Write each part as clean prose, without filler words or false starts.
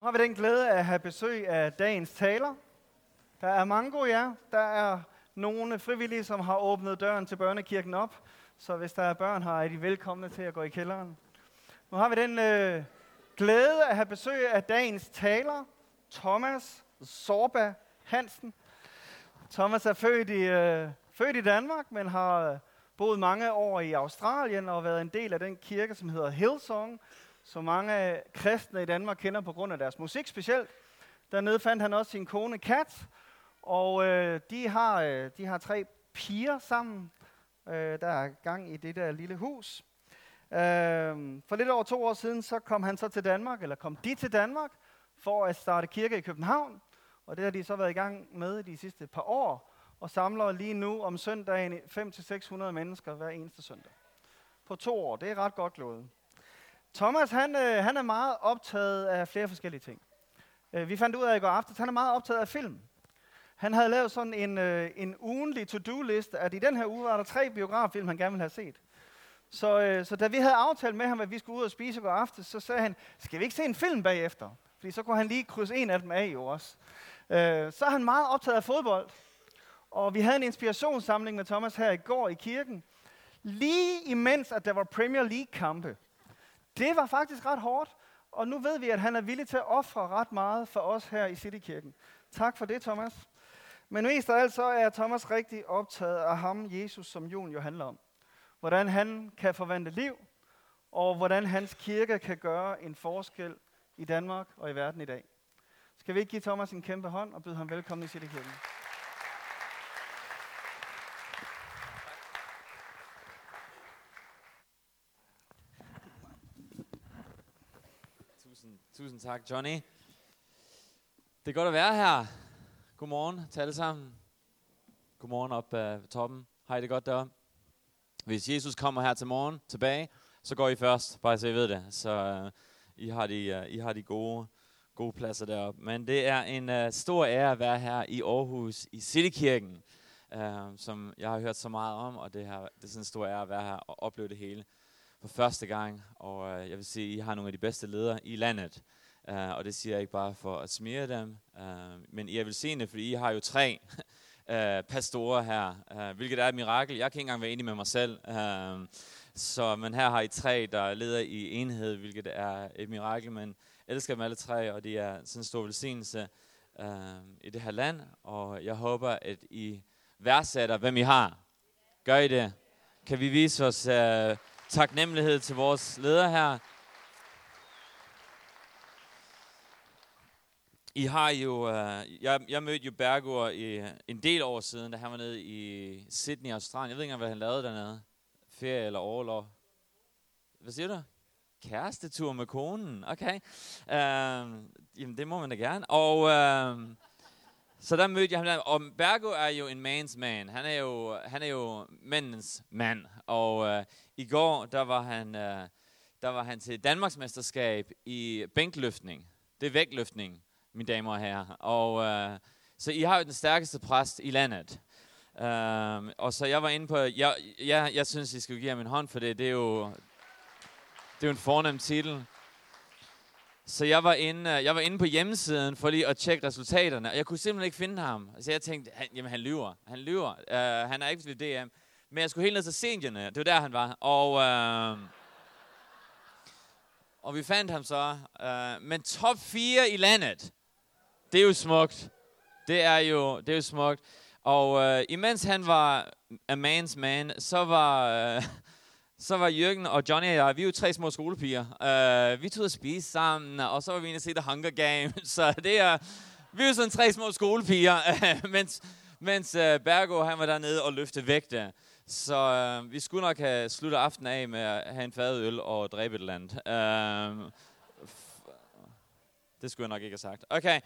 har vi den glæde at have besøg af dagens taler. Der er mange gode jer. Der er nogle frivillige, som har åbnet døren til børnekirken op. Så hvis der er børn her, er de velkomne til at gå i kælderen. Nu har vi den glæde at have besøg af dagens taler, Thomas Zorba Hansen. Thomas er født i Danmark, men har boet mange år i Australien og været en del af den kirke, som hedder Hillsong, som mange kristne i Danmark kender på grund af deres musik specielt. Dernede fandt han også sin kone Kat, og de har 3 piger sammen, der er gang i det der lille hus. For lidt over 2 år siden, så kom de til Danmark for at starte kirke i København, og det har de så været i gang med de sidste par år, og samler lige nu om søndagen 500-600 mennesker hver eneste søndag. På 2 år, det er ret godt gået. Thomas, han er meget optaget af flere forskellige ting. Vi fandt ud af i går aftes, han er meget optaget af film. Han havde lavet sådan en ugenlig to-do-liste, at i den her uge var der 3 biograffilm, han gerne ville have set. Så da vi havde aftalt med ham, at vi skulle ud og spise i går aftes, så sagde han, skal vi ikke se en film bagefter? Fordi så kunne han lige krydse en af dem af jo også. Så er han meget optaget af fodbold. Og vi havde en inspirationssamling med Thomas her i går i kirken. Lige imens, at der var Premier League-kampe. Det var faktisk ret hårdt. Og nu ved vi, at han er villig til at ofre ret meget for os her i Citykirken. Tak for det, Thomas. Men mest af alt så er Thomas rigtig optaget af ham, Jesus, som julen jo handler om. Hvordan han kan forvandle liv, og hvordan hans kirke kan gøre en forskel i Danmark og i verden i dag. Skal vi ikke give Thomas en kæmpe hånd og byde ham velkommen i Citykirken? Tusind tak, Johnny. Det er godt at være her. Godmorgen til alle sammen. Godmorgen op på toppen. Hej, det er godt deroppe. Hvis Jesus kommer her til morgen tilbage, så går I først, bare så I ved det. Så I har de gode pladser deroppe. Men det er en stor ære at være her i Aarhus, i Citykirken, som jeg har hørt så meget om, og det er sådan en stor ære at være her og opleve det hele for første gang. Og jeg vil sige, at I har nogle af de bedste ledere i landet. Og det siger jeg ikke bare for at smire dem, men I er velsignede, fordi I har jo 3 pastorer her, hvilket er et mirakel. Jeg kan ikke engang være enig med mig selv. Men her har I 3, der leder i enhed, hvilket er et mirakel. Men jeg elsker dem alle 3, og de er sådan en stor velsignelse i det her land. Og jeg håber, at I værdsætter, hvem I har. Gør I det? Kan vi vise os taknemmelighed til vores ledere her? I har jo, jeg mødte jo Bergur en del år siden, da han var nede i Sydney, Australien. Jeg ved ikke engang, hvad han lavede dernede. Ferie eller overlov. Hvad siger du? Kærestetur med konen. Okay. Jamen, det må man da gerne. Og så der mødte jeg ham. Og Bergur er jo en man's man. Han er jo mændens mand. Og i går, der var han til Danmarksmesterskab i bænkløftning. Det er vægtløftning, mine damer og herrer. Og så I har jo den stærkeste præst i landet. Og så jeg var inde på, jeg synes, I skal give ham en hånd for det. Det er jo en fornem titel. Så jeg var inde på hjemmesiden for lige at tjekke resultaterne, og jeg kunne simpelthen ikke finde ham. Så jeg tænkte, han lyver. Han er ikke ved DM. Men jeg skulle helt ned til seniorerne. Det var der, han var. Og vi fandt ham så. Men top 4 i landet. Det er jo smukt. Det er jo smukt. Og imens han var a man's man, så var Jørgen og Johnny og jeg, vi er jo 3 små skolepiger. Vi tog at spise sammen, og så var vi inde og se The Hunger Games. Så vi er jo sådan 3 små skolepiger, mens Bergo, han var dernede og løfte vægte. Så vi skulle nok have sluttet aftenen af med at have en fadøl og dræbe et eller andet. Det skulle jeg nok ikke have sagt. Okay.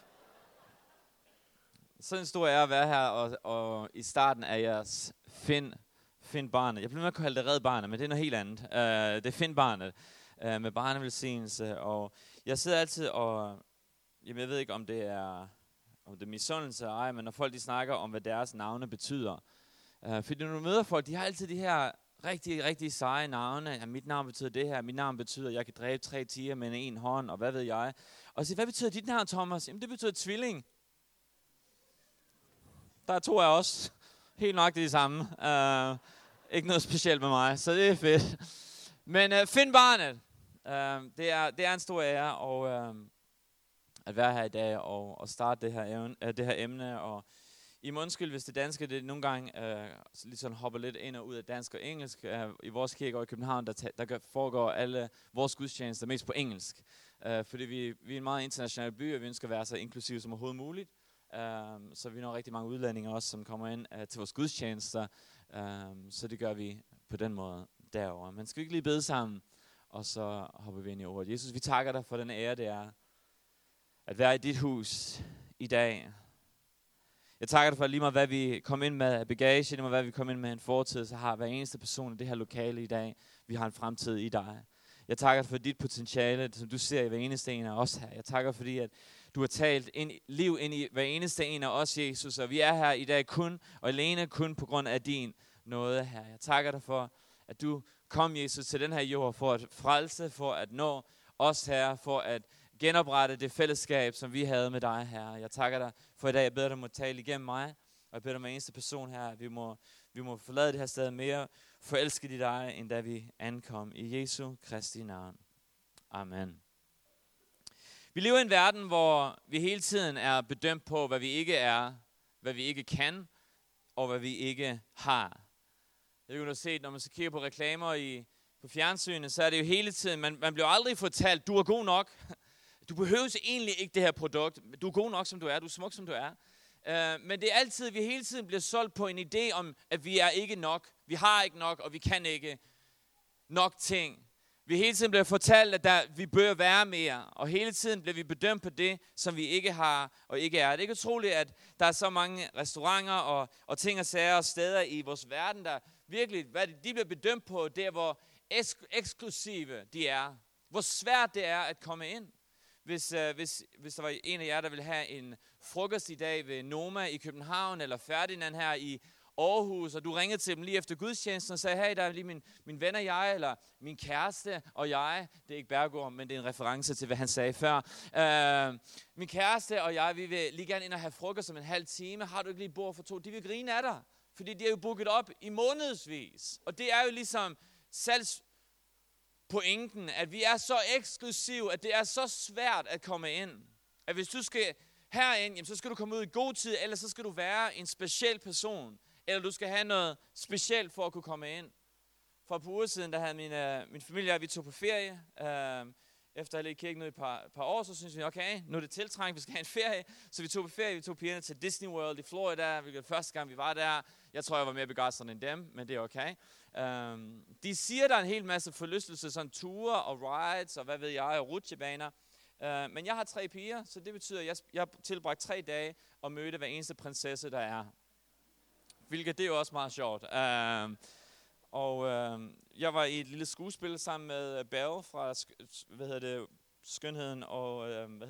Så en stor ære at være her, og i starten af jeres Find barnet. Jeg bliver med at kalde det Red Barnet, men det er noget helt andet. Det er Find barnet med barnevelsignelse. Og jeg sidder altid og... Jamen, jeg ved ikke, om det er misundelse eller ej, men når folk de snakker om, hvad deres navne betyder. Fordi når du møder folk, de har altid de her rigtig, rigtig seje navne. Ja, mit navn betyder det her, mit navn betyder, at jeg kan dræbe 3 tiger med en hånd, og hvad ved jeg. Og så hvad betyder dit navn, Thomas? Jamen, det betyder tvilling. Der er 2 af os. Helt nok det samme. Ikke noget specielt med mig, så det er fedt. Men find barnet. Det er en stor ære at være her i dag og starte det her emne. Og I må undskylde, hvis det danske det nogle gange ligesom hopper lidt ind og ud af dansk og engelsk. I vores kirke i København, der foregår alle vores gudstjenester mest på engelsk. Fordi vi er en meget international by, og vi ønsker at være så inklusive som overhovedet muligt. Så vi når rigtig mange udlændinge også, som kommer ind til vores gudstjenester. Så det gør vi på den måde derover. Men skal vi ikke lige bede sammen, og så hopper vi ind i ordet. Jesus, vi takker dig for den ære, det er at være i dit hus i dag. Jeg takker dig for lige meget, hvad vi kom ind med bagage, lige meget, hvad vi kom ind med en fortid, så har hver eneste person i det her lokale i dag, vi har en fremtid i dig. Jeg takker dig for dit potentiale, som du ser i hver eneste en af os her. Jeg takker fordi, at du har talt liv ind i hver eneste en af os, Jesus, og vi er her i dag kun og alene kun på grund af din nåde her. Jeg takker dig for, at du kom, Jesus, til den her jord for at frelse, for at nå os her, for at genoprette det fællesskab, som vi havde med dig, Herre. Jeg takker dig for i dag. Jeg beder dig om at tale igennem mig, og jeg beder dig om eneste person her, at vi må forlade det her sted mere forelsket i dig, end da vi ankom. I Jesu Kristi navn. Amen. Vi lever i en verden, hvor vi hele tiden er bedømt på, hvad vi ikke er, hvad vi ikke kan, og hvad vi ikke har. Jeg har jo set, når man så kigger på reklamer på fjernsynet, så er det jo hele tiden, man bliver aldrig fortalt, du er god nok. Du behøver egentlig ikke det her produkt. Du er god nok, som du er. Du er smuk, som du er. Men det er altid, vi hele tiden bliver solgt på en idé om, at vi er ikke nok. Vi har ikke nok, og vi kan ikke nok ting. Vi hele tiden bliver fortalt, at vi bør være mere. Og hele tiden bliver vi bedømt på det, som vi ikke har og ikke er. Det er ikke utroligt, at der er så mange restauranter og ting og sager og steder i vores verden, der virkelig, de bliver bedømt på, der hvor eksklusive de er. Hvor svært det er at komme ind. Hvis der var en af jer, der ville have en frokost i dag ved Noma i København, eller Ferdinand her i Aarhus, og du ringede til dem lige efter gudstjenesten og sagde, hey, der er lige min ven og jeg, eller min kæreste og jeg, det er ikke Bergård, men det er en reference til, hvad han sagde før. Min kæreste og jeg, vi vil lige gerne ind og have frokost om en halv time. Har du ikke lige bord for 2? De vil grine af dig, fordi de er jo booket op i månedsvis. Og det er jo ligesom pointen, at vi er så eksklusive, at det er så svært at komme ind. At hvis du skal herind, jamen, så skal du komme ud i god tid, eller så skal du være en speciel person, eller du skal have noget specielt for at kunne komme ind. For et par uger siden, der havde min familie og vi tog på ferie. Efter at have ligget i kirken nu i et par år, så synes vi, okay, nu er det tiltrængt, vi skal have en ferie. Så vi tog på ferie, vi tog pigerne til Disney World i Florida, hvilket første gang vi var der. Jeg tror, jeg var mere begejstret end dem, men det er okay. De siger, der er en hel masse forlystelse, sådan ture og rides og hvad ved jeg, og rutsjebaner. Men jeg har 3 piger, så det betyder, at jeg har tilbragt 3 dage og mødte hver eneste prinsesse, der er. Hvilket det er jo også meget sjovt. Jeg var i et lille skuespil sammen med Belle fra, Skønheden og,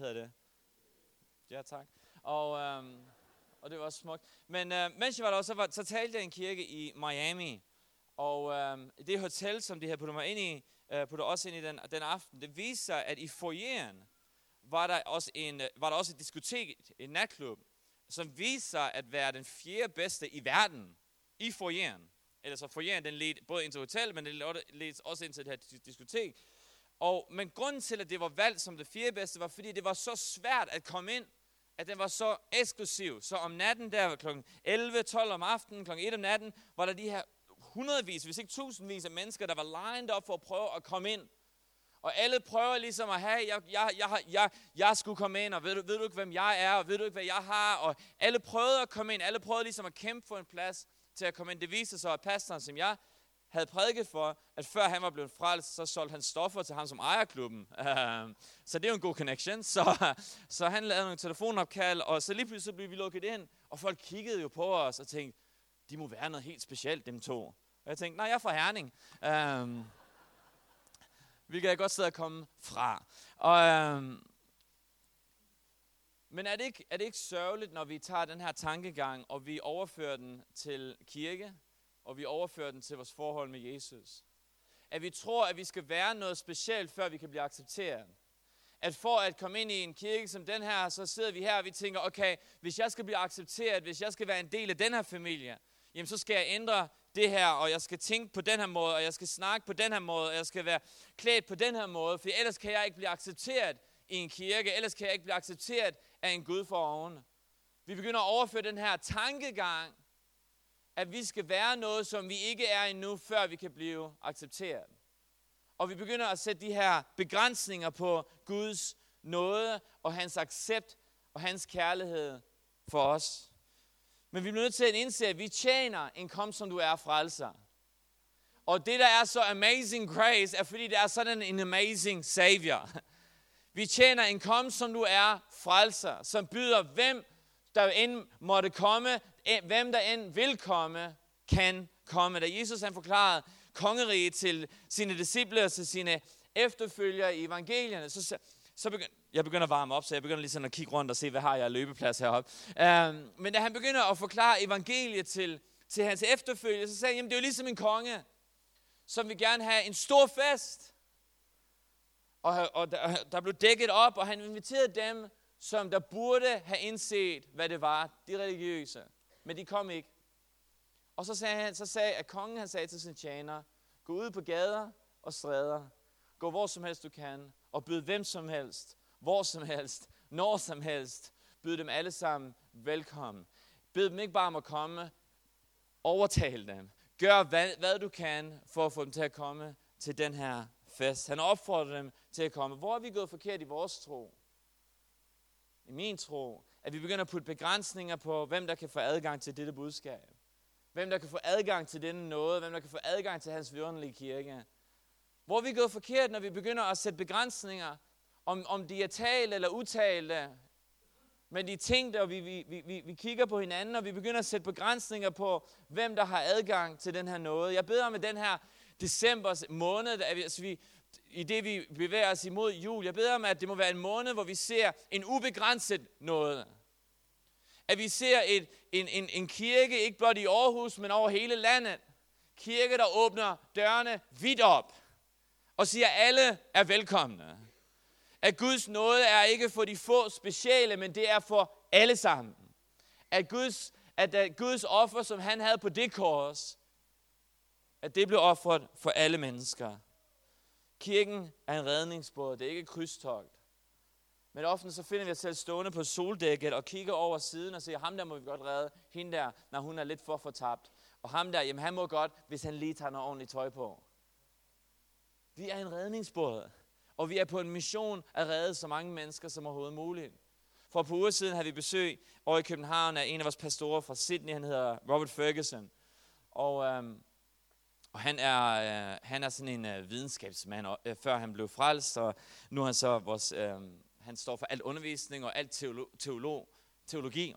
Ja, tak. Og det var også smukt. Men mens jeg var der, så talte jeg i en kirke i Miami. Og det hotel, som de havde puttet mig ind i, puttede også ind i den aften, det viste sig, at i foyeren var der også et diskotek, en natklub, som viste sig at være den 4. bedste i verden i foyeren. Eller så foyeren, den ledte både ind til hotel, men den ledte også ind til det her diskotek. Men grunden til, at det var valgt som det 4. bedste, var fordi det var så svært at komme ind, at den var så eksklusiv. Så om natten der kl. 11, 12 om aftenen, kl. 1 om natten, var der de her hundredvis, hvis ikke tusindvis af mennesker, der var lined op for at prøve at komme ind. Og alle prøver ligesom at have, jeg skulle komme ind, og ved du ikke, hvem jeg er, og ved du ikke, hvad jeg har, og alle prøvede at komme ind, alle prøvede ligesom at kæmpe for en plads til at komme ind. Det viste sig, at pastoren, som jeg havde prædiket for, at før han var blevet frelst, så solgte han stoffer til ham, som ejer klubben. Så det er jo en god connection. Så han lavede nogle telefonopkald, og så lige pludselig blev vi lukket ind, og folk kiggede jo på os og tænkte, de må være noget helt specielt, dem 2. Og jeg tænkte, nej, jeg er fra Herning. Hvilket er et godt sted at komme fra. Men er det ikke sørgeligt, når vi tager den her tankegang, og vi overfører den til kirke, og vi overfører den til vores forhold med Jesus. At vi tror, at vi skal være noget specielt, før vi kan blive accepteret. At for at komme ind i en kirke som den her, så sidder vi her, og vi tænker, okay, hvis jeg skal blive accepteret, hvis jeg skal være en del af den her familie, jamen så skal jeg ændre det her, og jeg skal tænke på den her måde, og jeg skal snakke på den her måde, og jeg skal være klædt på den her måde, for ellers kan jeg ikke blive accepteret i en kirke, ellers kan jeg ikke blive accepteret af en Gud for oven. Vi begynder at overføre den her tankegang, at vi skal være noget, som vi ikke er endnu, før vi kan blive accepteret. Og vi begynder at sætte de her begrænsninger på Guds nåde og hans accept og hans kærlighed for os. Men vi bliver nødt til at indse, at vi tjener en kom som du er frelser. Og det, der er så amazing grace, er fordi det er sådan en amazing savior. Vi tjener en kom som du er frelser, som byder hvem der end måtte komme, hvem der end vil komme, kan komme. Da Jesus han forklarede kongeriget til sine disciple og til sine efterfølgere i evangelierne, jeg begynder at varme op, så jeg begynder lige sådan at kigge rundt og se, hvad har jeg af løbeplads heroppe. Men da han begynder at forklare evangeliet til hans efterfølgere, så sagde han, jamen det er jo ligesom en konge, som vil gerne have en stor fest. Og der blev dækket op, og han inviterede dem, som der burde have indset, hvad det var, de religiøse. Men de kom ikke. Og så sagde kongen, han sagde til sine tjenere, gå ud på gader og stræder, gå hvor som helst du kan, og byd hvem som helst, hvor som helst, når som helst, byd dem alle sammen velkommen. Byd dem ikke bare om at komme, overtal dem. Gør hvad du kan, for at få dem til at komme til den her fest. Han opfordrer dem til at komme. Hvor er vi gået forkert i vores tro? I min tro, at vi begynder at putte begrænsninger på, hvem der kan få adgang til dette budskab. Hvem der kan få adgang til denne nåde, hvem der kan få adgang til hans vidunderlige kirke. Hvor er vi gået forkert, når vi begynder at sætte begrænsninger, om de er talte eller utalte, men de ting, og vi kigger på hinanden, og vi begynder at sætte begrænsninger på, hvem der har adgang til den her nåde. Jeg beder om, at den her december måned, i det vi bevæger os imod jul, jeg beder om, at det må være en måned, hvor vi ser en ubegrænset nåde. At vi ser en kirke, ikke blot i Aarhus, men over hele landet. Kirke, der åbner dørene vidt op og siger, at alle er velkomne. At Guds nåde er ikke for de få specielle, men det er for alle sammen. At Guds offer, som han havde på det kors, at det blev offret for alle mennesker. Kirken er en redningsbåd, det er ikke et krydstogt. Men ofte så finder vi os selv stående på soldækket og kigger over siden og siger, ham der må vi godt redde, hende der, når hun er lidt for fortabt. Og ham der, jamen han må godt, hvis han lige tager noget ordentligt tøj på. Vi er en redningsbåd, og vi er på en mission at redde så mange mennesker som overhovedet muligt. For et par uger siden havde vi besøg over i København af en af vores pastorer fra Sydney, han hedder Robert Ferguson. Og han er sådan en videnskabsmand, før han blev frelst, og nu er han så han står for alt undervisning og alt teologi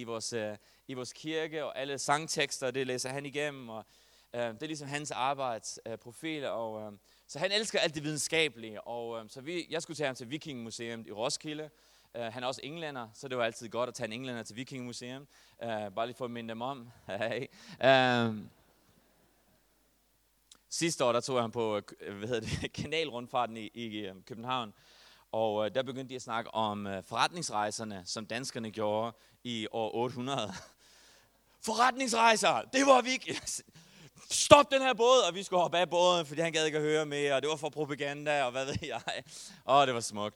i vores kirke, og alle sangtekster, det læser han igennem, og det er ligesom hans arbejdsprofil, og så han elsker alt det videnskabelige, og jeg skulle tage ham til Vikingemuseum i Roskilde. Han er også englænder, så det var altid godt at tage en englænder til Vikingemuseum, bare lige for at minde dem om. Sidste år, der tog jeg ham på kanalrundfarten i København, og der begyndte de at snakke om forretningsrejserne, som danskerne gjorde i år 800. Forretningsrejser, det var vi. Stop den her båd, og vi skulle hoppe af båden, fordi han gad ikke at høre mere, og det var for propaganda, og hvad ved jeg. Det var smukt.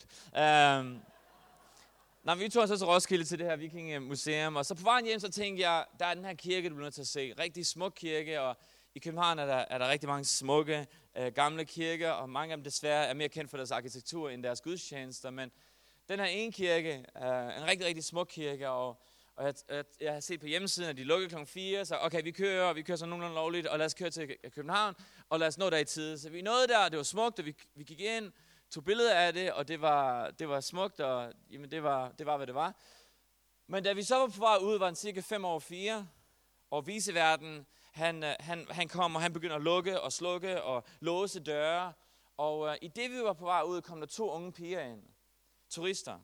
Vi tog så til Roskilde til det her Vikingemuseum, og så på vejen hjem, så tænkte jeg, der er den her kirke, du bliver nødt til at se. Rigtig smuk kirke, og i København er der rigtig mange smukke gamle kirker, og mange af dem desværre er mere kendt for deres arkitektur end deres gudstjenester. Men den her ene kirke er en rigtig, rigtig smuk kirke, og jeg har set på hjemmesiden, at de lukker klokken 4, så okay, vi kører så nogenlunde lovligt, og lad os køre til København, og lad os nå der i tide. Så vi nåede der, det var smukt, og vi gik ind, tog billeder af det, og det var smukt, og jamen, det var, hvad det var. Men da vi så var på vej ud, var den cirka 5 over 4, og viceverden, han kom, og han begynder at lukke og slukke og låse døre. Og i det vi var på vej ud, kom der 2 unge piger ind. Turister.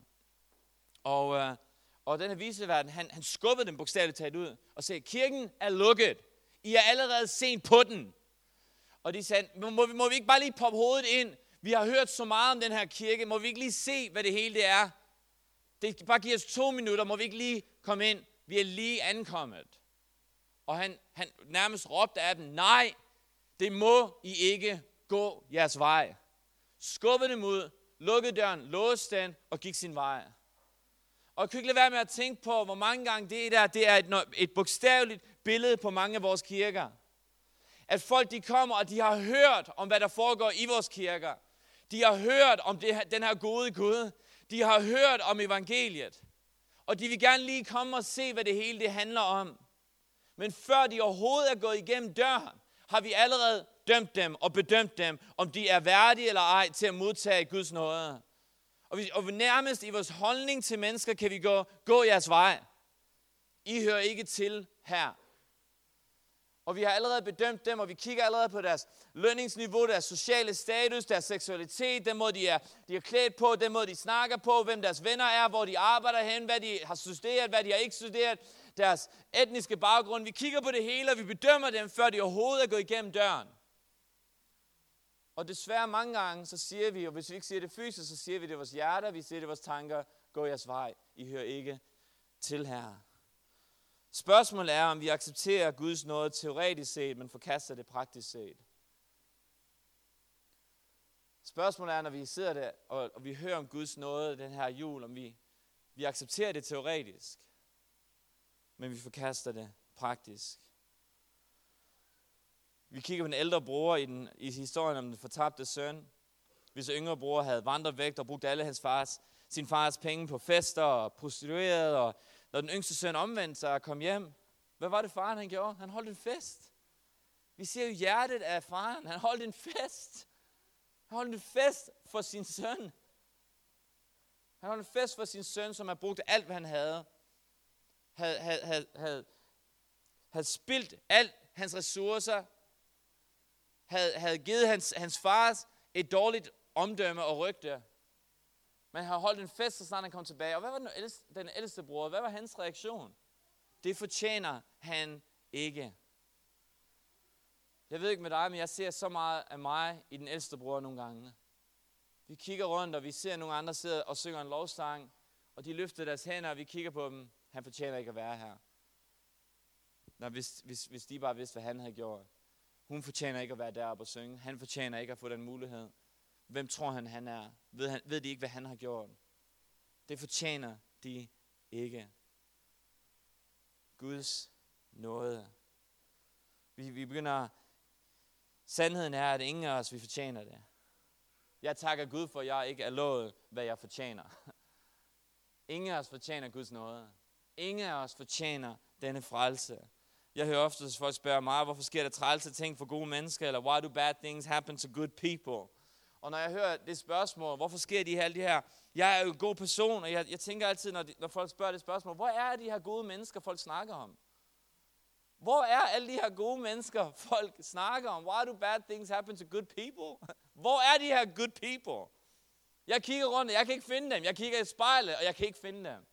Og den her viceverden, han skubbede dem bogstaveligt talt ud og sagde, kirken er lukket. I er allerede sent på den. Og de sagde, må vi ikke bare lige poppe hovedet ind? Vi har hørt så meget om den her kirke. Må vi ikke lige se, hvad det hele det er? Det bare giver os 2 minutter. Må vi ikke lige komme ind? Vi er lige ankommet. Og han nærmest råbte af dem, nej, det må I ikke gå jeres vej. Skubbede dem ud, lukkede døren, låste den og gik sin vej. Og jeg kan ikke lade være med at tænke på, hvor mange gange det er et bogstaveligt billede på mange af vores kirker. At folk de kommer, og de har hørt om, hvad der foregår i vores kirker. De har hørt om den her gode Gud. De har hørt om evangeliet. Og de vil gerne lige komme og se, hvad det hele det handler om. Men før de overhovedet er gået igennem døren, har vi allerede dømt dem og bedømt dem, om de er værdige eller ej til at modtage Guds nåde. Og nærmest i vores holdning til mennesker kan vi gå jeres vej. I hører ikke til her. Og vi har allerede bedømt dem, og vi kigger allerede på deres lønningsniveau, deres sociale status, deres seksualitet, den måde de er klædt på, den måde de snakker på, hvem deres venner er, hvor de arbejder hen, hvad de har studeret, hvad de har ikke studeret, deres etniske baggrund. Vi kigger på det hele, og vi bedømmer dem, før de overhovedet er gået igennem døren. Og desværre mange gange, så siger vi, og hvis vi ikke siger det fysisk, så siger vi det i vores hjerter, vi siger det i vores tanker, gå jeres vej, I hører ikke til her. Spørgsmålet er, om vi accepterer Guds nåde teoretisk set, men forkaster det praktisk set. Spørgsmålet er, når vi sidder der, og vi hører om Guds nåde den her jul, om vi accepterer det teoretisk, men vi forkaster det praktisk. Vi kigger på den ældre bror i historien om den fortabte søn. Hvis yngre bror havde vandret væk og brugt alle sin fars penge på fester og prostitueret, og når den yngste søn omvendte sig og kom hjem, hvad var det faren han gjorde? Han holdt en fest. Vi ser jo hjertet af faren. Han holdt en fest. Han holdt en fest for sin søn. Han holdt en fest for sin søn, som havde brugt alt, hvad han havde. Havde spildt alt hans ressourcer. Havde givet hans fars et dårligt omdømme og rygte. Men han holdt en fest, så snart han kom tilbage. Og hvad var den ældste bror? Hvad var hans reaktion? Det fortjener han ikke. Jeg ved ikke med dig, men jeg ser så meget af mig i den ældste bror nogle gange. Vi kigger rundt, og vi ser nogle andre sidde og synger en lovsang, og de løfter deres hænder, og vi kigger på dem. Han fortjener ikke at være her. Nå, hvis de bare vidste, hvad han havde gjort. Hun fortjener ikke at være deroppe og synge. Han fortjener ikke at få den mulighed. Hvem tror han er? Ved de ikke, hvad han har gjort? Det fortjener de ikke. Guds nåde. Vi begynder. Sandheden er, at ingen af os, vi fortjener det. Jeg takker Gud for, at jeg ikke er lovet, hvad jeg fortjener. Ingen af os fortjener Guds nåde. Ingen af os fortjener denne frelse. Jeg hører ofte, at folk spørger mig, hvorfor sker der trælse ting for gode mennesker, eller why do bad things happen to good people? Og når jeg hører det spørgsmål, hvorfor sker alle de her, jeg er jo en god person, og jeg tænker altid, når folk spørger det spørgsmål, hvor er de her gode mennesker, folk snakker om? Hvor er alle de her gode mennesker, folk snakker om? Why do bad things happen to good people? Hvor er de her good people? Jeg kigger rundt, og jeg kan ikke finde dem. Jeg kigger i spejlet, og jeg kan ikke finde dem.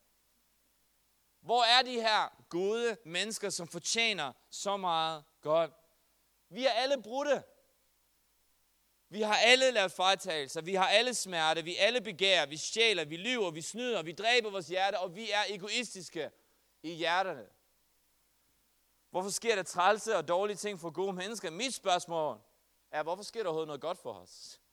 Hvor er de her gode mennesker, som fortjener så meget godt? Vi er alle brudte. Vi har alle lavet fejltagelser, vi har alle smerte, vi alle begærer, vi stjæler, vi lyver, vi snyder, vi dræber vores hjerte, og vi er egoistiske i hjerterne. Hvorfor sker der trælse og dårlige ting for gode mennesker? Mit spørgsmål er, hvorfor sker der overhovedet noget godt for os?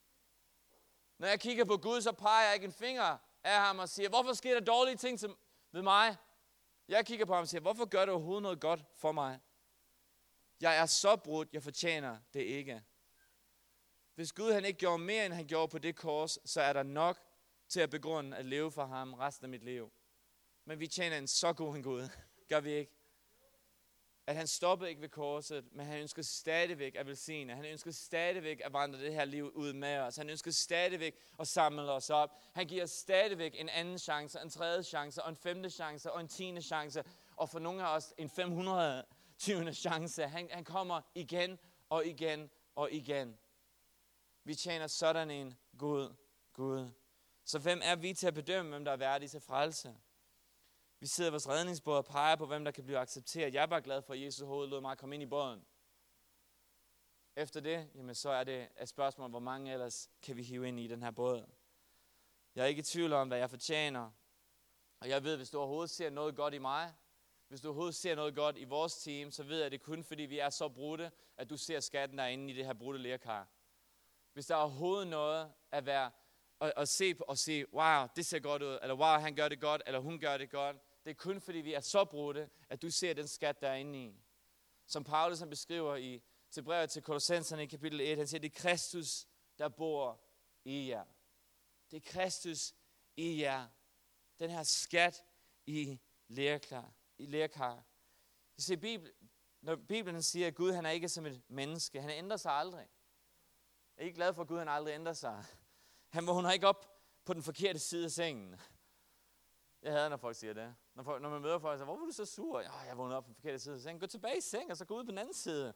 Når jeg kigger på Gud, så peger jeg ikke en finger af ham og siger, hvorfor sker der dårlige ting ved mig? Jeg kigger på ham og siger, hvorfor gør det overhovedet noget godt for mig? Jeg er så brudt, jeg fortjener det ikke. Hvis Gud han ikke gjorde mere, end han gjorde på det kors, så er der nok til at begrunde at leve for ham resten af mit liv. Men vi tjener en så god en Gud. Gør vi ikke? At han stoppede ikke ved korset, men han ønsker stadigvæk at velsigne. Han ønsker stadigvæk at vandre det her liv ud med os. Han ønsker stadigvæk at samle os op. Han giver os stadigvæk en anden chance, en tredje chance, og en femte chance, og en 10. chance. Og for nogle af os en 520. chance. Han kommer igen og igen og igen. Vi tjener sådan en god Gud. Så hvem er vi til at bedømme, hvem der er værdig til frelse? Vi sidder i vores redningsbåd og peger på, hvem der kan blive accepteret. Jeg er bare glad for, at Jesus hoved lod mig komme ind i båden. Efter det, jamen så er det et spørgsmål, hvor mange ellers kan vi hive ind i den her båd. Jeg er ikke i tvivl om, hvad jeg fortjener. Og jeg ved, hvis du overhovedet ser noget godt i mig, hvis du overhovedet ser noget godt i vores team, så ved jeg, at det er kun fordi, vi er så brudte, at du ser skatten derinde i det her brudte lerkar. Hvis der er overhovedet noget at være at se på og sige, wow, det ser godt ud, eller wow, han gør det godt, eller hun gør det godt. Det er kun fordi, vi er så brudte, at du ser den skat, der er inde i. Som Paulus han beskriver til brevet til Kolossenserne i kapitel 1, han siger, det er Kristus, der bor i jer. Det er Kristus i jer. Den her skat i lerkar. I ser når Bibelen siger, at Gud han er ikke som et menneske, han ændrer sig aldrig. Jeg er ikke glad for, at Gud han aldrig ændrer sig. Han vågner ikke op på den forkerte side af sengen. Jeg hader, når folk siger det. Når man møder folk, så hvorfor er du så sur? Jeg vågner op på den forkerte side af sengen. Gå tilbage i seng, og så gå ud på den anden side.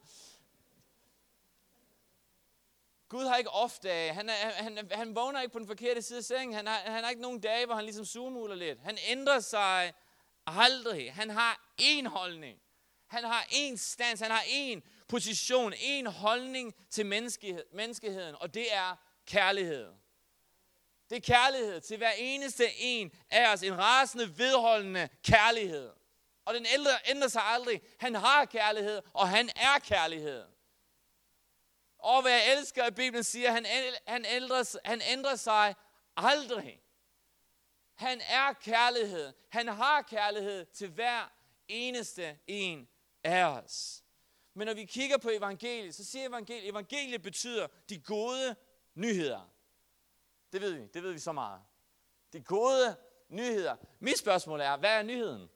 Gud har ikke off-dage. Han vågner ikke på den forkerte side af sengen. Han har ikke nogen dage, hvor han ligesom surmuler lidt. Han ændrer sig aldrig. Han har én holdning. Han har én stans. Han har én position. Én holdning til menneskeheden. Og det er kærlighed. Det er kærlighed til hver eneste en af os. En rasende, vedholdende kærlighed. Og den ændrer sig aldrig. Han har kærlighed, og han er kærlighed. Og hvad jeg elsker, at Bibelen siger, han ændrer sig aldrig. Han er kærlighed. Han har kærlighed til hver eneste en af os. Men når vi kigger på evangeliet, så siger evangeliet betyder de gode nyheder. Det ved vi så meget. De gode nyheder. Mit spørgsmål er, hvad er nyheden?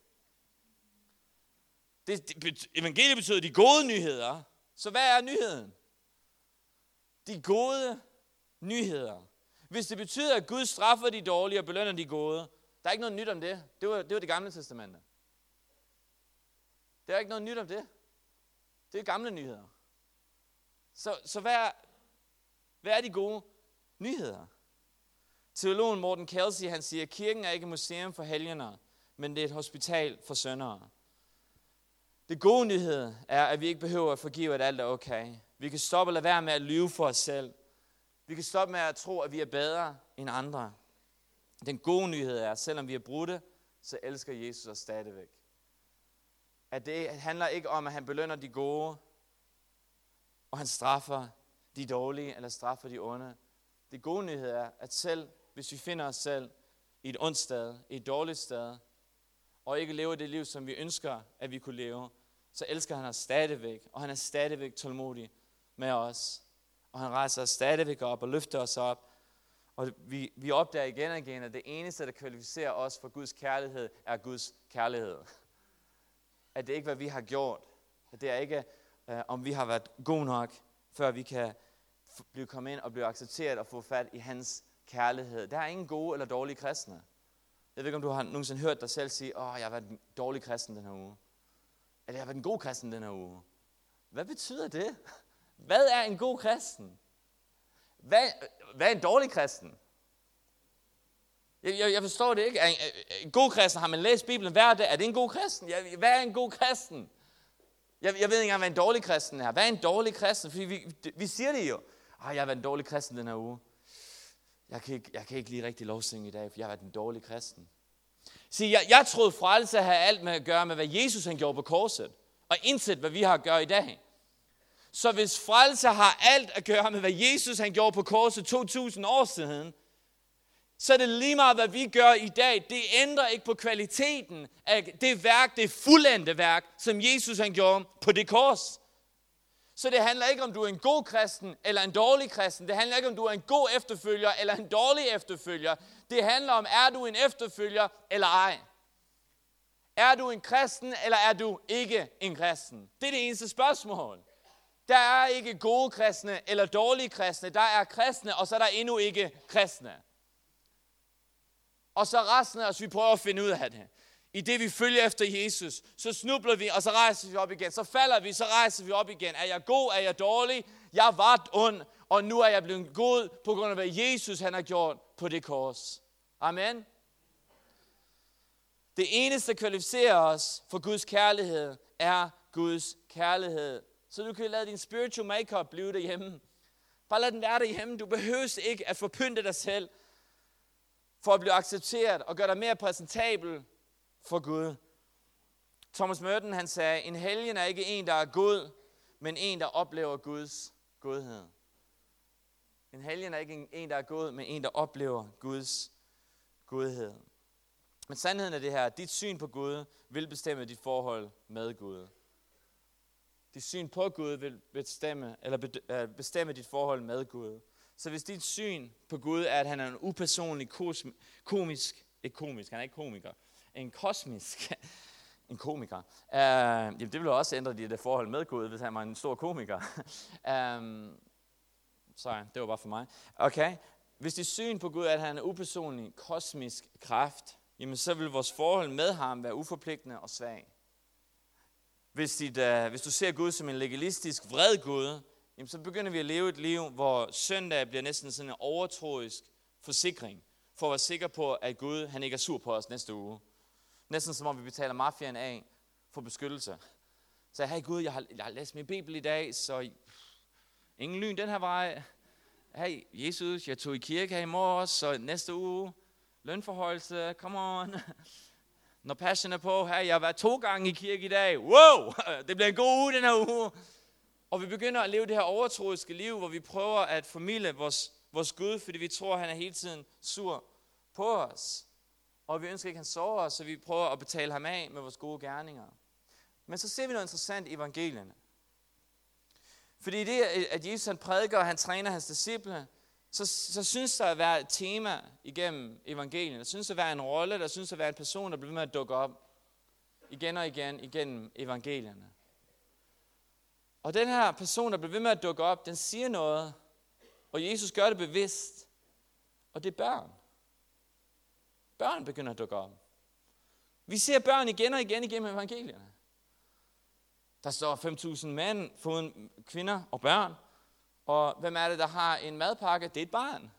Evangeliet betyder de gode nyheder. Så hvad er nyheden? De gode nyheder. Hvis det betyder, at Gud straffer de dårlige og belønner de gode, der er ikke noget nyt om det. Det var det gamle testamente. Der er ikke noget nyt om det. Det er gamle nyheder. Så hvad er de gode nyheder? Teologen Morten Kelsey, han siger, at kirken er ikke et museum for helgener, men det er et hospital for syndere. Det gode nyhed er, at vi ikke behøver at forgive, at alt er okay. Vi kan stoppe og lade være med at lyve for os selv. Vi kan stoppe med at tro, at vi er bedre end andre. Den gode nyhed er, at selvom vi er brudte, så elsker Jesus os stadigvæk. At det handler ikke om, at han belønner de gode, og han straffer de dårlige, eller straffer de onde. Det gode nyhed er, at selv hvis vi finder os selv i et ondt sted, i et dårligt sted, og ikke lever det liv, som vi ønsker, at vi kunne leve, så elsker han os stadigvæk, og han er stadigvæk tålmodig med os. Og han rejser os stadigvæk op og løfter os op. Og vi opdager igen og igen, at det eneste, der kvalificerer os for Guds kærlighed, er Guds kærlighed. At det ikke er, hvad vi har gjort. At det er ikke, om vi har været gode nok, før vi kan komme ind og blive accepteret og få fat i hans kærlighed. Der er ingen gode eller dårlige kristne. Jeg ved ikke, om du har nogensinde hørt dig selv sige, jeg har været en dårlig kristen den her uge. Eller jeg har været en god kristen den her uge. Hvad betyder det? Hvad er en god kristen? Hvad er en dårlig kristen? Jeg forstår det ikke. En god kristen, har man læst Bibelen hver dag? Er det en god kristen? Hvad er en god kristen? Jeg ved ikke engang, hvad en dårlig kristen er. Hvad er en dårlig kristen? Fordi vi siger det jo. Jeg har været en dårlig kristen den her uge. Jeg kan ikke lige rigtig lovsynge i dag, for jeg har været en dårlig kristen. Jeg troede frelse havde alt med at gøre med, hvad Jesus han gjorde på korset. Og indsæt, hvad vi har at gøre i dag. Så hvis frelse har alt at gøre med, hvad Jesus han gjorde på korset 2000 år siden, så er det lige meget, hvad vi gør i dag. Det ændrer ikke på kvaliteten af det værk, det fuldendte værk, som Jesus han gjorde på det kors. Så det handler ikke om, du er en god kristen eller en dårlig kristen. Det handler ikke om, du er en god efterfølger eller en dårlig efterfølger. Det handler om, er du en efterfølger eller ej? Er du en kristen eller er du ikke en kristen? Det er det eneste spørgsmål. Der er ikke gode kristne eller dårlige kristne. Der er kristne, og så er der endnu ikke kristne. Og så resten af os, vi prøver at finde ud af det. I det vi følger efter Jesus, så snubler vi, og så rejser vi op igen. Så falder vi, så rejser vi op igen. Er jeg god, er jeg dårlig? Jeg var ond, og nu er jeg blevet god, på grund af hvad Jesus han har gjort på det kors. Amen. Det eneste, der kvalificerer os for Guds kærlighed, er Guds kærlighed. Så du kan lade din spiritual makeup blive derhjemme. Bare lad den være derhjemme. Du behøver ikke at forpynte dig selv for at blive accepteret og gøre dig mere præsentabel for Gud. Thomas Merton, han sagde, en helgen er ikke en, der er god, men en, der oplever Guds godhed. En helgen er ikke en, der er god, men en, der oplever Guds godhed. Men sandheden er det her, at dit syn på Gud vil bestemme dit forhold med Gud. Dit syn på Gud vil bestemme dit forhold med Gud. Så hvis dit syn på Gud er, at han er en upersonlig, en komiker. Det ville også ændre dit forhold med Gud, hvis han var en stor komiker. Sorry, det var bare for mig. Okay. Hvis dit syn på Gud er, at han er en upersonlig, kosmisk kraft, jamen så vil vores forhold med ham være uforpligtende og svag. Hvis du ser Gud som en legalistisk, vred Gud, jamen så begynder vi at leve et liv, hvor søndag bliver næsten sådan en overtroisk forsikring, for at være sikker på, at Gud han ikke er sur på os næste uge. Næsten som om vi betaler mafiaen af for beskyttelse. Så hey Gud, jeg har læst min bibel i dag, så ingen lyn den her vej. Hey Jesus, jeg tog i kirke her i morges, så næste uge, lønforhøjelse, come on. Når passion er på, hey, jeg har været 2 gange i kirke i dag. Wow, det bliver en god uge den her uge. Og vi begynder at leve det her overtroiske liv, hvor vi prøver at formidle vores Gud, fordi vi tror, han er hele tiden sur på os. Og vi ønsker ikke, at han sover os, så vi prøver at betale ham af med vores gode gerninger. Men så ser vi noget interessant i evangelierne. Fordi det, at Jesus han prædiker, og han træner hans disciple, så synes der at være et tema igennem evangelierne. Der synes at være en rolle, der synes at være en person, der bliver med at dukke op igen og igen igennem evangelierne. Og den her person, der bliver ved med at dukke op, den siger noget, og Jesus gør det bevidst, og det er børn. Børn begynder at dukke op. Vi ser børn igen og igen igennem evangelierne. Der står 5.000 mænd foruden kvinder og børn. Og hvem er det, der har en madpakke? Det er et barn.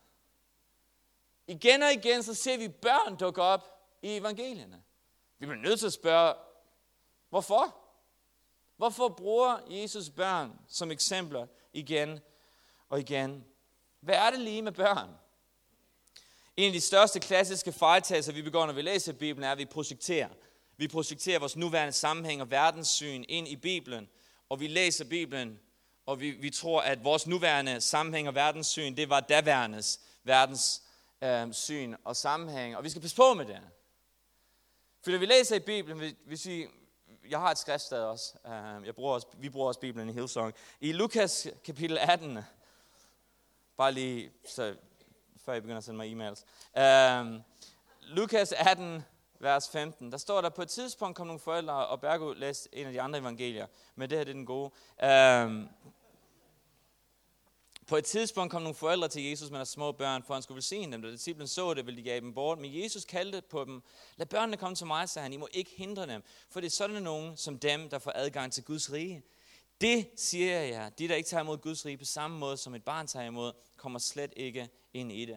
Igen og igen, så ser vi børn dukke op i evangelierne. Vi bliver nødt til at spørge, hvorfor? Hvorfor bruger Jesus børn som eksempler igen og igen? Hvad er det lige med børn? En af de største klassiske fejltagelser, vi begår, når vi læser Bibelen, er, at vi projekterer. Vi projekterer vores nuværende sammenhæng og verdenssyn ind i Bibelen, og vi læser Bibelen, og vi tror, at vores nuværende sammenhæng og verdenssyn, det var daværendes verdenssyn og sammenhæng, og vi skal passe på med det. For når vi læser i Bibelen, jeg har et skriftsted også, vi bruger også Bibelen i Hillsong, i Lukas kapitel 18, bare lige, så før jeg begynder at sende mig e-mails, Lukas 18, vers 15, der står der, på et tidspunkt kom nogle forældre, og Bergo læste en af de andre evangelier, men det her det er den gode. På et tidspunkt kom nogle forældre til Jesus med deres små børn, for han skulle velsigne dem. Da disciplen så det, ville de give dem bort. Men Jesus kaldte på dem, lad børnene komme til mig, sagde han, I må ikke hindre dem, for det er sådan nogen som dem, der får adgang til Guds rige. Det siger jeg jer, de der ikke tager imod Guds rige på samme måde, som et barn tager imod, kommer slet ikke ind i det.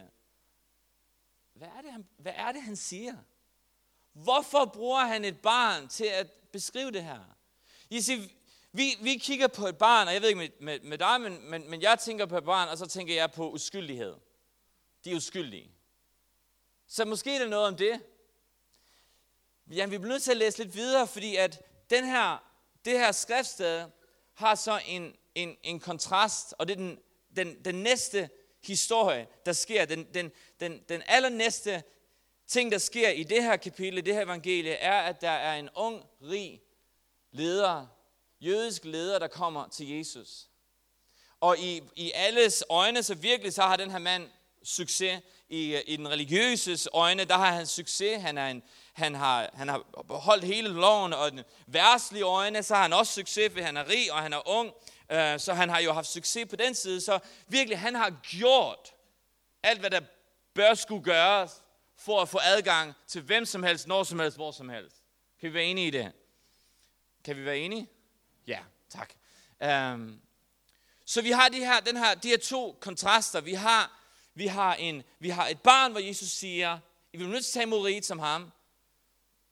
Hvad er det, han siger? Hvorfor bruger han et barn til at beskrive det her? I siger, vi kigger på et barn, og jeg ved ikke med dig, men jeg tænker på et barn, og så tænker jeg på uskyldighed. De er uskyldige. Så måske er der noget om det. Jamen, vi bliver nødt til at læse lidt videre, fordi at det her skriftsted har så en kontrast, og det er den næste historie, der sker. Den allernæste ting, der sker i det her kapitel, i det her evangelie, er, at der er en ung, rig leder, jødisk leder, der kommer til Jesus. Og i alles øjne, så virkelig, så har den her mand succes. I den religiøse øjne, der har han succes. Han har holdt hele loven, og den verdslige øjne, så har han også succes, for han er rig, og han er ung. Så han har jo haft succes på den side. Så virkelig, han har gjort alt, hvad der bør skulle gøres, for at få adgang til hvem som helst, når som helst, hvor som helst. Kan vi være enige i det? Kan vi være enige? Ja, tak. Så vi har de her to kontraster. Vi har et barn, hvor Jesus siger, I vil nødt til at tage imod riget som ham.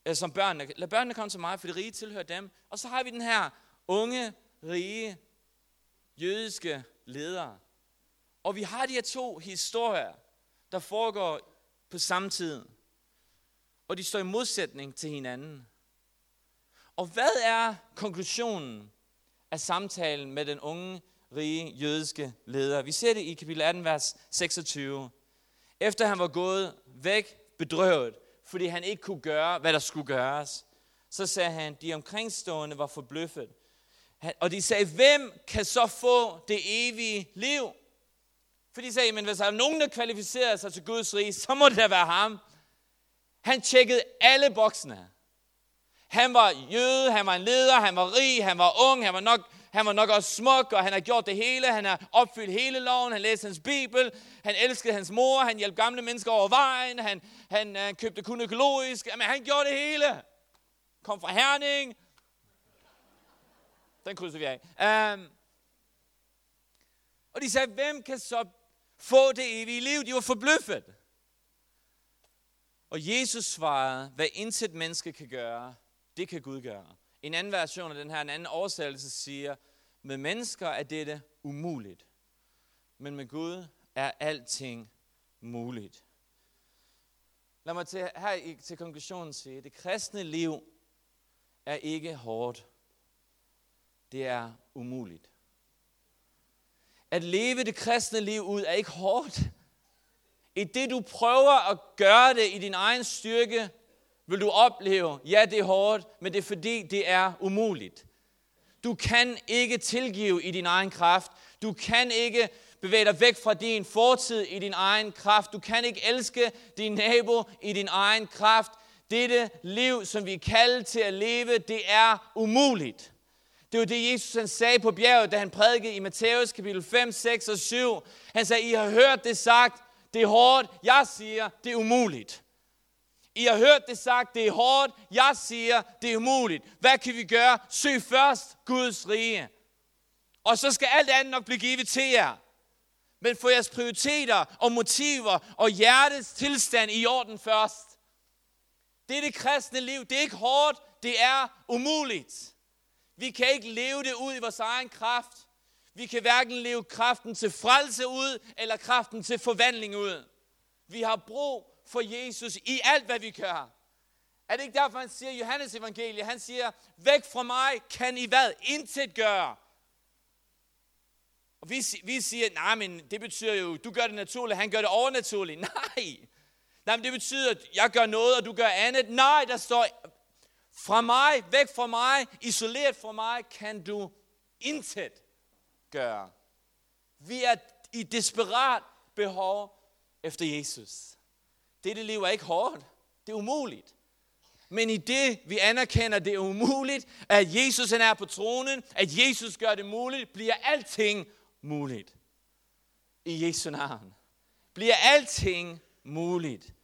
som børnene. Lad børnene komme til mig, for det rige tilhører dem. Og så har vi den her unge, rige, jødiske leder. Og vi har de her to historier, der foregår på samme tid. Og de står i modsætning til hinanden. Og hvad er konklusionen af samtalen med den unge, rige, jødiske leder? Vi ser det i kapitel 18, vers 26. Efter han var gået væk bedrøvet, fordi han ikke kunne gøre, hvad der skulle gøres, så sagde han, de omkringstående var forbløffet. Og de sagde, hvem kan så få det evige liv? For de sagde, men hvis der er nogen, der kvalificerer sig til Guds rige, så må det da være ham. Han tjekkede alle boksene. Han var jøde, han var en leder, han var rig, han var ung, han var nok også smuk, og han har gjort det hele. Han har opfyldt hele loven, han læste hans bibel, han elskede hans mor, han hjalp gamle mennesker over vejen, han købte kun økologisk. Men han gjorde det hele. Kom fra Herning. Den krydser vi af. Og de sagde, hvem kan så få det evige liv? De var forbløffet. Og Jesus svarede, hvad intet menneske kan gøre, det kan Gud gøre. En anden version af den her, en anden oversættelse siger, med mennesker er dette umuligt, men med Gud er alting muligt. Lad mig til konklusionen sige, det kristne liv er ikke hårdt. Det er umuligt. At leve det kristne liv ud er ikke hårdt. I det du prøver at gøre det i din egen styrke, vil du opleve, ja det er hårdt, men det er fordi det er umuligt. Du kan ikke tilgive i din egen kraft. Du kan ikke bevæge dig væk fra din fortid i din egen kraft. Du kan ikke elske din nabo i din egen kraft. Dette liv, som vi er kaldet til at leve, det er umuligt. Det var det, Jesus han sagde på bjerget, da han prædikede i Matthæus kapitel 5, 6 og 7. Han sagde, I har hørt det sagt, det er hårdt. Jeg siger, det er umuligt. I har hørt det sagt, det er hårdt. Jeg siger, det er umuligt. Hvad kan vi gøre? Søg først Guds rige. Og så skal alt andet nok blive givet til jer. Men få jeres prioriteter og motiver og hjertets tilstand i orden først. Det er det kristne liv. Det er ikke hårdt. Det er umuligt. Vi kan ikke leve det ud i vores egen kraft. Vi kan hverken leve kraften til frelse ud, eller kraften til forvandling ud. Vi har brug for Jesus i alt, hvad vi gør. Er det ikke derfor, han siger i Johannes evangelie, han siger, væk fra mig kan I hvad? Intet gøre. Og vi siger, nej, men det betyder jo, du gør det naturligt, han gør det overnaturligt. Nej, men det betyder, at jeg gør noget, og du gør andet. Nej, der står, fra mig, væk fra mig, isoleret fra mig, kan du intet gøre. Vi er i desperat behov efter Jesus. Dette liv er ikke hårdt. Det er umuligt. Men i det, vi anerkender, det er umuligt, at Jesus han er på tronen, at Jesus gør det muligt, bliver alting muligt. I Jesu navn. Bliver alting muligt.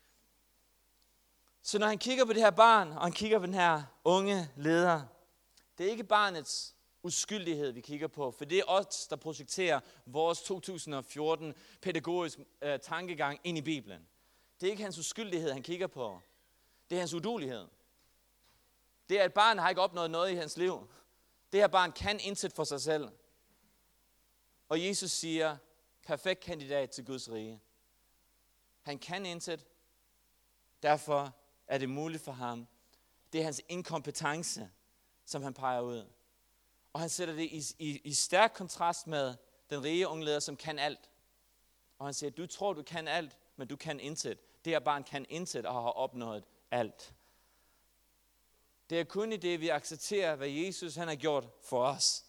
Så når han kigger på det her barn, og han kigger på den her unge leder, det er ikke barnets uskyldighed, vi kigger på, for det er os, der projekterer vores 2014 pædagogisk tankegang ind i Bibelen. Det er ikke hans uskyldighed, han kigger på. Det er hans uduelighed. Det er, at barnet har ikke opnået noget i hans liv. Det her barn kan intet for sig selv. Og Jesus siger, perfekt kandidat til Guds rige. Han kan intet. Derfor er det muligt for ham. Det er hans inkompetence, som han peger ud. Og han sætter det i stærk kontrast med den rige unge leder, som kan alt. Og han siger, du tror, du kan alt, men du kan intet. Det her barn kan intet og har opnået alt. Det er kun i det, vi accepterer, hvad Jesus han har gjort for os.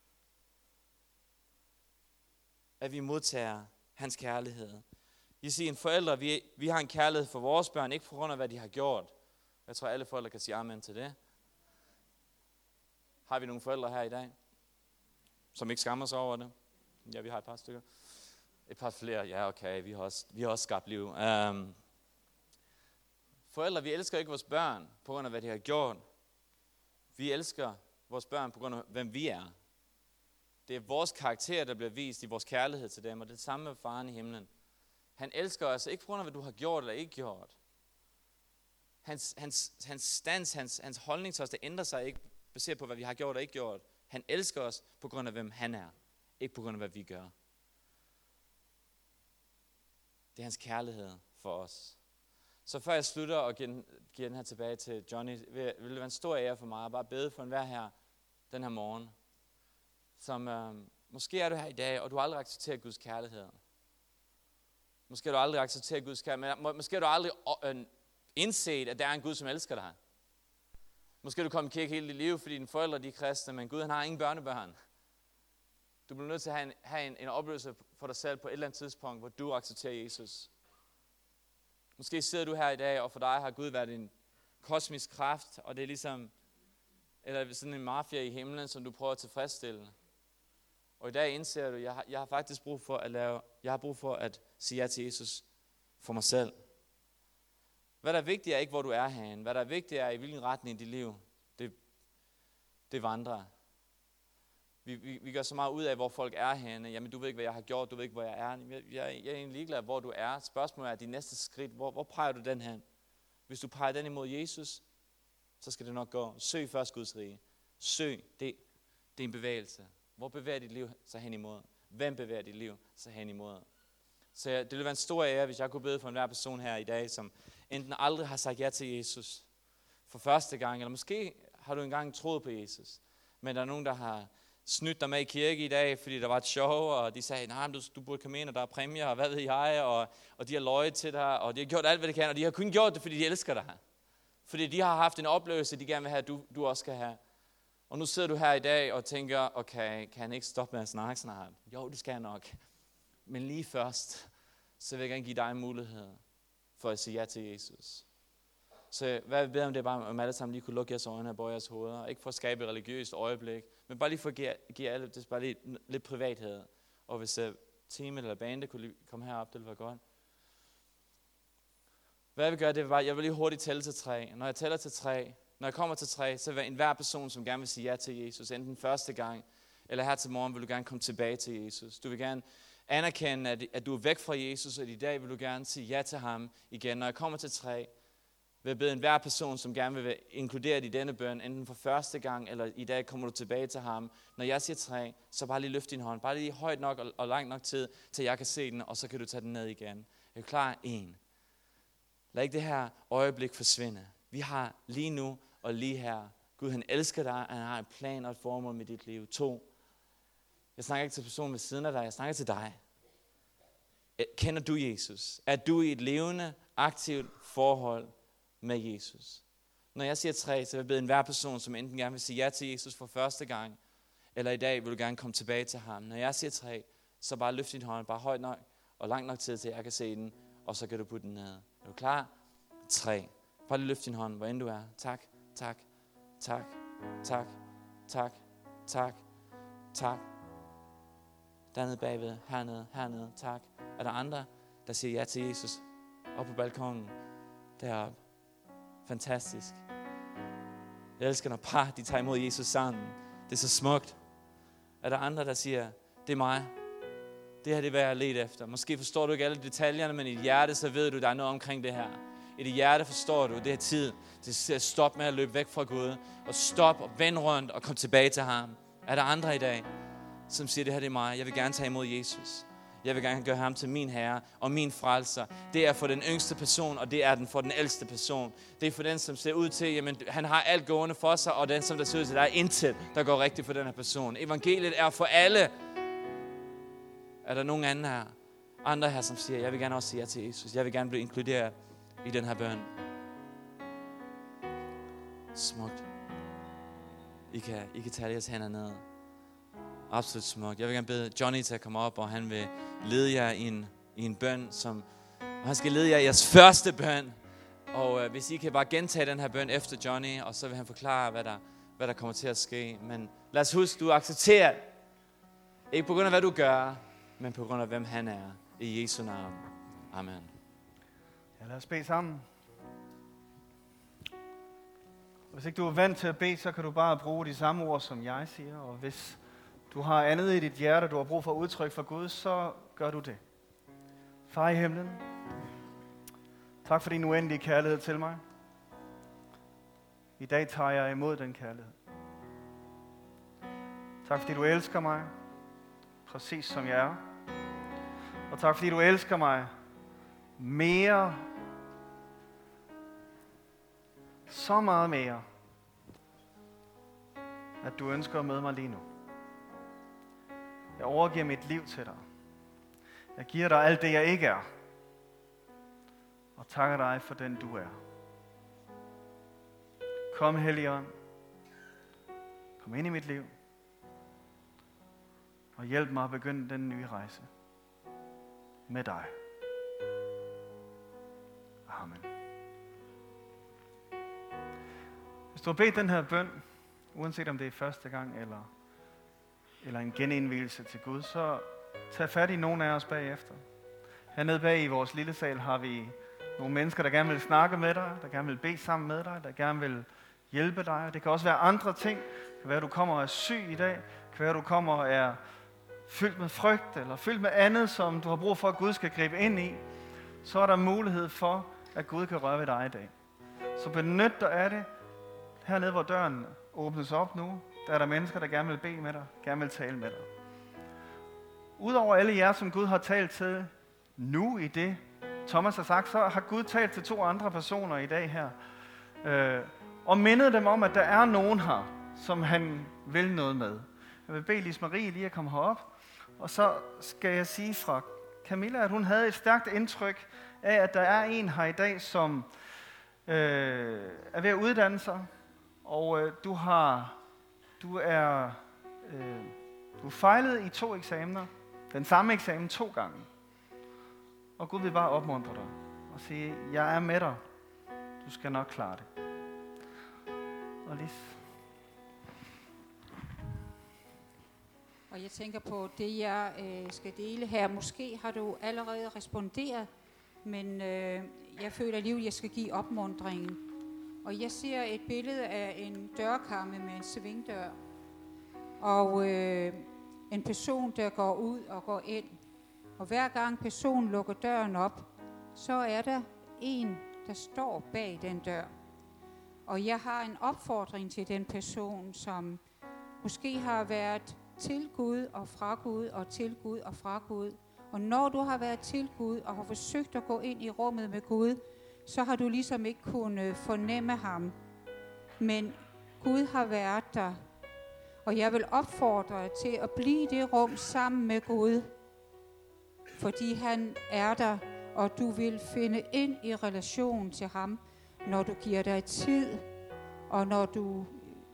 At vi modtager hans kærlighed. I siger, en forældre, vi har en kærlighed for vores børn, ikke på grund af, hvad de har gjort. Jeg tror, alle forældre kan sige amen til det. Har vi nogle forældre her i dag, som ikke skammer sig over det? Ja, vi har et par stykker. Et par flere, ja okay, vi har også skabt liv. Forældre, vi elsker ikke vores børn på grund af, hvad de har gjort. Vi elsker vores børn på grund af, hvem vi er. Det er vores karakter, der bliver vist i vores kærlighed til dem, og det er det samme med faren i himlen. Han elsker os ikke på grund af, hvad du har gjort eller ikke gjort. hans stans, hans holdning til os, det ændrer sig ikke baseret på, hvad vi har gjort og ikke gjort. Han elsker os på grund af, hvem han er. Ikke på grund af, hvad vi gør. Det er hans kærlighed for os. Så før jeg slutter og giver den her tilbage til Johnny, vil det være en stor ære for mig at bare bede for enhver her den her morgen. Som måske er du her i dag, og du har aldrig accepteret Guds kærlighed. Måske har du aldrig accepteret Guds kærlighed, men måske har du aldrig indset, at der er en Gud, som elsker dig. Måske er du kommet i kirke hele dit liv, fordi dine forældre de er kristne, men Gud han har ingen børnebørn. Du bliver nødt til at have en oplevelse for dig selv på et eller andet tidspunkt, hvor du accepterer Jesus. Måske sidder du her i dag, og for dig har Gud været en kosmisk kraft, og det er ligesom eller sådan en mafia i himlen, som du prøver at tilfredsstille. Og i dag indser du, at jeg har faktisk brug for at sige ja til Jesus for mig selv. Hvad der er vigtigt er ikke, hvor du er herinde. Hvad der er vigtigt er, i hvilken retning i dit liv det vandrer. Vi gør så meget ud af, hvor folk er herinde. Jamen, du ved ikke, hvad jeg har gjort. Du ved ikke, hvor jeg er. Jeg er egentlig ligeglad, hvor du er. Spørgsmålet er, de næste skridt. Hvor peger du den hen? Hvis du peger den imod Jesus, så skal det nok gå. Søg først Guds rige. Søg. Det er en bevægelse. Hvor bevæger dit liv sig hen imod? Hvem bevæger dit liv sig hen imod? Så det ville være en stor ære, hvis jeg kunne bede for enhver person her i dag, som enten aldrig har sagt ja til Jesus for første gang, eller måske har du engang troet på Jesus, men der er nogen, der har snydt dig med i kirke i dag, fordi der var et show, og de sagde, nej, du burde komme ind, og der er præmier, og hvad ved jeg, og de har løjet til dig, og de har gjort alt, hvad de kan, og de har kun gjort det, fordi de elsker dig. Fordi de har haft en oplevelse, de gerne vil have, at du også skal have. Og nu sidder du her i dag og tænker, okay, kan han ikke stoppe med at snakke snart? Jo, det skal jeg nok. Men lige først, så vil jeg gerne give dig en mulighed for at sige ja til Jesus. Så hvad jeg beder om, det er bare, om alle sammen lige kunne lukke jeres øjne og bøje jeres hoveder. Ikke for at skabe et religiøst øjeblik, men bare lige for at give alle, det er bare lidt privathed. Og hvis teamet eller bandet kunne komme herop, det ville være godt. Hvad jeg vil gøre, det er bare, jeg vil lige hurtigt tælle til 3. Når jeg tæller til 3, når jeg kommer til 3, så vil enhver person, som gerne vil sige ja til Jesus, enten første gang, eller her til morgen, vil du gerne komme tilbage til Jesus. Du vil gerne anerkende, at du er væk fra Jesus, og i dag vil du gerne sige ja til ham igen. Når jeg kommer til 3, vil jeg bede enhver person, som gerne vil være inkluderet i denne bøn, enten for første gang, eller i dag kommer du tilbage til ham. Når jeg siger 3, så bare lige løft din hånd. Bare lige højt nok og langt nok tid, til jeg kan se den, og så kan du tage den ned igen. Er du klar? 1. Lad ikke det her øjeblik forsvinde. Vi har lige nu og lige her. Gud, han elsker dig, han har en plan og et formål med dit liv. 2. Jeg snakker ikke til personen ved siden af dig, jeg snakker til dig. Kender du Jesus? Er du i et levende, aktivt forhold med Jesus? Når jeg siger 3, så vil jeg bede enhver person, som enten gerne vil sige ja til Jesus for første gang, eller i dag vil du gerne komme tilbage til ham. Når jeg siger 3, så bare løft din hånd, bare højt nok og langt nok tid til, jeg kan se den, og så kan du putte den ned. Er du klar? 3. Bare lige løft din hånd, hvor end du er. Tak, tak, tak, tak, tak, tak, tak. Dernede bagved, hernede, tak. Er der andre, der siger ja til Jesus? Op på balkongen, deroppe. Fantastisk. Jeg elsker, når par, de tager imod Jesus sammen. Det er så smukt. Er der andre, der siger, det er mig. Det her det er, hvad jeg har let efter. Måske forstår du ikke alle detaljerne, men i dit hjerte, så ved du, der er noget omkring det her. I dit hjerte forstår du, det er tid til at stoppe med at løbe væk fra Gud. Og stop og vend rundt og kom tilbage til ham. Er der andre i dag, som siger, det her det er mig. Jeg vil gerne tage imod Jesus. Jeg vil gerne gøre ham til min herre og min frelser. Det er for den yngste person, og det er den for den ældste person. Det er for den, som ser ud til, jamen han har alt gående for sig, og den, som der ser ud til, der er intet, der går rigtigt for den her person. Evangeliet er for alle. Er der nogen andre her, som siger, jeg vil gerne også sige ja til Jesus. Jeg vil gerne blive inkluderet i den her bøn. Smukt. I kan tage jeres hænder ned. Absolut smukt. Jeg vil gerne bede Johnny til at komme op, og han vil lede jer i en bøn, og han skal lede jer i jeres første bøn. Og hvis I kan bare gentage den her bøn efter Johnny, og så vil han forklare, hvad der kommer til at ske. Men lad os huske, du accepterer. Ikke på grund af, hvad du gør, men på grund af, hvem han er. I Jesu navn. Amen. Ja, lad os bede sammen. Hvis ikke du er vant til at bede, så kan du bare bruge de samme ord, som jeg siger. Og hvis du har andet i dit hjerte, du har brug for udtryk for Gud, så gør du det. Far i himlen, tak for din uendelige kærlighed til mig. I dag tager jeg imod den kærlighed. Tak fordi du elsker mig, præcis som jeg er. Og tak fordi du elsker mig mere, så meget mere, at du ønsker at møde mig lige nu. Jeg overgiver mit liv til dig. Jeg giver dig alt det, jeg ikke er. Og takker dig for den, du er. Kom, Helligånd. Kom ind i mit liv. Og hjælp mig at begynde den nye rejse. Med dig. Amen. Hvis du har bedt den her bøn, uanset om det er første gang eller en genindvielse til Gud, så tag fat i nogen af os bagefter. Hernede bag i vores lille sal har vi nogle mennesker, der gerne vil snakke med dig, der gerne vil bede sammen med dig, der gerne vil hjælpe dig. Det kan også være andre ting. Det kan være, at du kommer og er syg i dag. Det kan være, at du kommer og er fyldt med frygt, eller fyldt med andet, som du har brug for, at Gud skal gribe ind i. Så er der mulighed for, at Gud kan røre ved dig i dag. Så benyt dig af det. Hernede, hvor døren åbnes op nu, der er der mennesker, der gerne vil bede med dig, gerne vil tale med dig. Udover alle jer, som Gud har talt til nu i det, Thomas har sagt, så har Gud talt til 2 andre personer i dag her. Og mindet dem om, at der er nogen her, som han vil noget med. Jeg vil bede Lise Marie lige at komme herop. Og så skal jeg sige fra Camilla, at hun havde et stærkt indtryk af, at der er en her i dag, som er ved at uddanne sig. Og du er fejlet i 2 eksamener. Den samme eksamen 2 gange. Og Gud vil bare opmuntre dig og sige, jeg er med dig. Du skal nok klare det. Og Lis. Og jeg tænker på det, jeg skal dele her. Måske har du allerede responderet, men jeg føler alligevel, at jeg skal give opmuntringen. Og jeg ser et billede af en dørkarme med en svingdør. Og en person, der går ud og går ind. Og hver gang personen lukker døren op, så er der en, der står bag den dør. Og jeg har en opfordring til den person, som måske har været til Gud og fra Gud og til Gud og fra Gud. Og når du har været til Gud og har forsøgt at gå ind i rummet med Gud, så har du ligesom ikke kunnet fornemme ham. Men Gud har været der. Og jeg vil opfordre dig til at blive i det rum sammen med Gud. Fordi han er der, og du vil finde ind i relation til ham, når du giver dig tid, og når du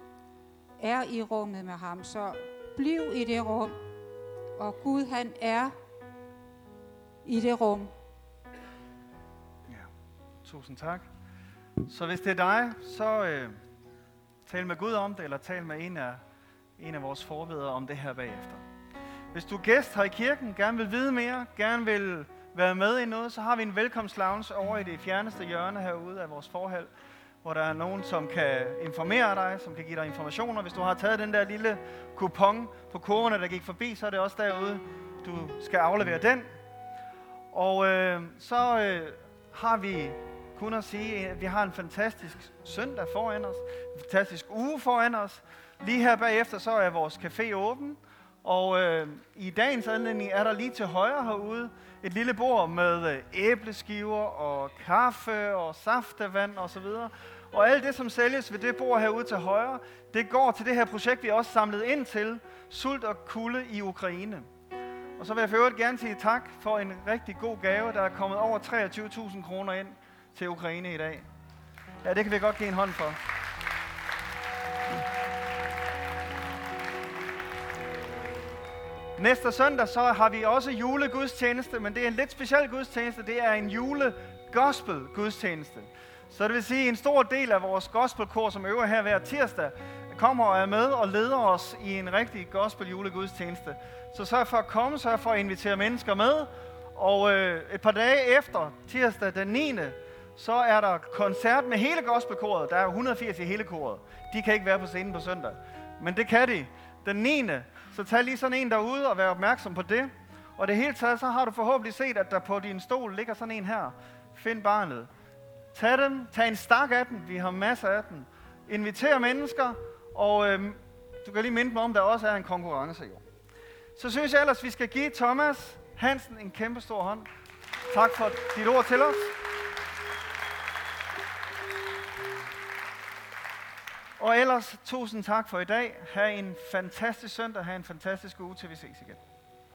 er i rummet med ham. Så bliv i det rum, og Gud han er i det rum. Ja, tusind tak. Så hvis det er dig, så tal med Gud om det, eller tal med en af vores forvedere om det her bagefter. Hvis du er gæst her i kirken, gerne vil vide mere, gerne vil være med i noget, så har vi en velkomstlounge over i det fjerneste hjørne herude af vores forhal, hvor der er nogen, som kan informere dig, som kan give dig informationer. Hvis du har taget den der lille kupon på kurverne, der gik forbi, så er det også derude, du skal aflevere den. Og så har vi kun at sige, at vi har en fantastisk søndag foran os, en fantastisk uge foran os. Lige her bagefter, så er vores café åben. Og i dagens anledning er der lige til højre herude et lille bord med æbleskiver og kaffe og saftevand og så videre. Og alt det, som sælges ved det bord herude til højre, det går til det her projekt, vi også samlet ind til, Sult og kulde i Ukraine. Og så vil jeg for øvrigt gerne sige tak for en rigtig god gave, der er kommet over 23.000 kroner ind til Ukraine i dag. Ja, det kan vi godt give en hånd for. Næste søndag så har vi også julegudstjeneste, men det er en lidt speciel gudstjeneste. Det er en jule-gospel-gudstjeneste. Så det vil sige, at en stor del af vores gospelkor, som øver her hver tirsdag, kommer og er med og leder os i en rigtig gospel-julegudstjeneste. Så sørg for at komme, sørg for at invitere mennesker med. Og et par dage efter, tirsdag den 9., så er der koncert med hele gospelkoret. Der er 180 i hele koret. De kan ikke være på scenen på søndag, men det kan de. Den 9. Så tag lige sådan en derude og vær opmærksom på det. Og det hele taget, så har du forhåbentlig set, at der på din stol ligger sådan en her. Find barnet. Tag dem. Tag en stak af den. Vi har masser af den. invitere mennesker, og du kan lige minde mig om, der også er en konkurrence jo. Så synes jeg ellers, vi skal give Thomas Hansen en kæmpe stor hånd. Tak for dit ord til os. Og ellers, tusind tak for i dag. Ha' en fantastisk søndag, ha' en fantastisk uge, til vi ses igen.